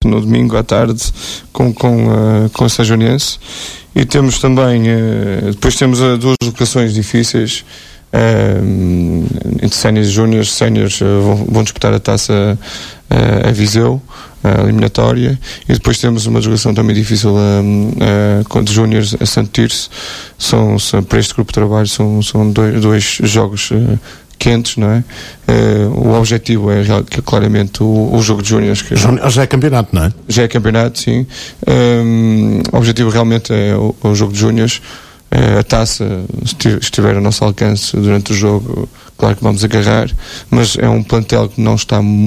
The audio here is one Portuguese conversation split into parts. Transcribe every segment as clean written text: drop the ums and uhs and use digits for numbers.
no domingo à tarde com a São Joanense. E temos também, depois temos duas locações difíceis, entre séniores e júniores. Séniores vão disputar a taça a Viseu, a eliminatória, e depois temos uma deslocação também difícil de júniores a Santo Tirso. Para este grupo de trabalho são dois jogos quentes, não é? O objetivo é claramente o jogo de júniores. Já é campeonato, não é? Já é campeonato, sim. O objetivo realmente é o jogo de júniores. A taça, se estiver ao nosso alcance durante o jogo, claro que vamos agarrar, mas é um plantel que não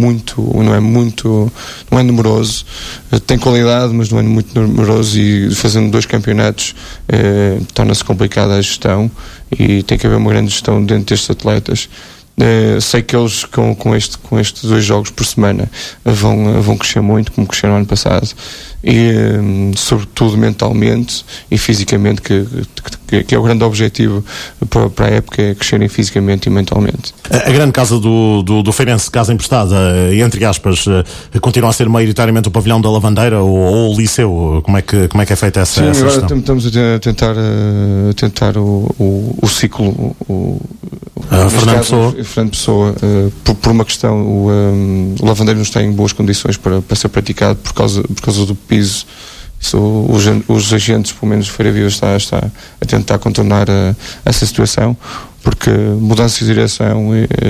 é numeroso, tem qualidade, mas não é muito numeroso, e fazendo 2 campeonatos torna-se complicada a gestão, e tem que haver uma grande gestão dentro destes atletas. Sei que eles com estes 2 jogos por semana vão crescer muito, como cresceram no ano passado, e sobretudo mentalmente e fisicamente, que é o grande objetivo para a época, é crescerem fisicamente e mentalmente. A grande casa do Feirense, casa emprestada, entre aspas, continua a ser maioritariamente o pavilhão da Lavandeira ou o Liceu? Como é que é feita essa gestão? Sim, agora estamos a tentar o ciclo, Fernando Pessoa, por uma questão, o Lavandeiro não está em boas condições para ser praticado por causa do piso. Os agentes, pelo menos Feira Viva, está a tentar contornar essa situação, porque mudanças de direção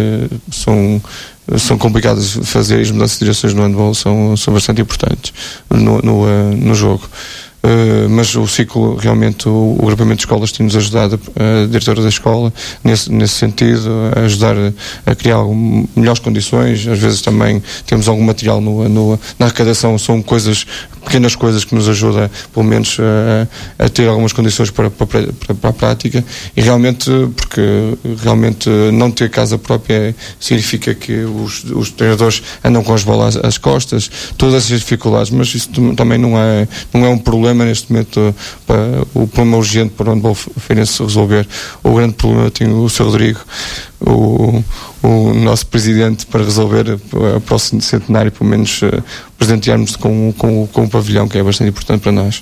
são complicadas de fazer, e as mudanças de direções no handball são bastante importantes no jogo. Mas o ciclo, realmente, o agrupamento de escolas tem-nos ajudado, a diretora da escola, nesse sentido, a ajudar a criar melhores condições. Às vezes também temos algum material na arrecadação, são pequenas coisas que nos ajudam, pelo menos, a ter algumas condições para a prática, e realmente, porque realmente não ter casa própria significa que os treinadores andam com as bolas às costas, todas essas dificuldades, mas isso também não é um problema neste momento. O problema urgente para o handball feirense resolver. O grande problema tem o Sr. Rodrigo, o nosso presidente, para resolver o próximo centenário, pelo menos presentearmos com um pavilhão, que é bastante importante para nós.